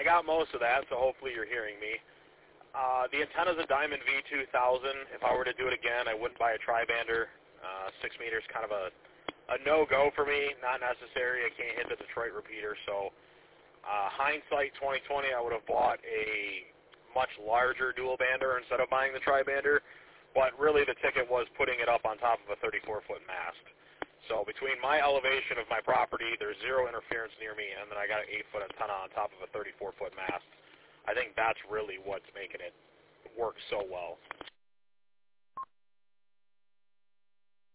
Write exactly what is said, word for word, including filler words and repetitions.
I got most of that, so hopefully you're hearing me. Uh, the antenna's a Diamond V two thousand. If I were to do it again, I wouldn't buy a tri-bander. Uh, six meters kind of a, a no-go for me, not necessary. I can't hit the Detroit repeater, so uh, hindsight twenty twenty, I would have bought a much larger dual-bander instead of buying the tri-bander, but really the ticket was putting it up on top of a thirty-four foot mast. So between my elevation of my property, there's zero interference near me, and then I got an eight foot antenna on top of a thirty-four foot mast. I think that's really what's making it work so well.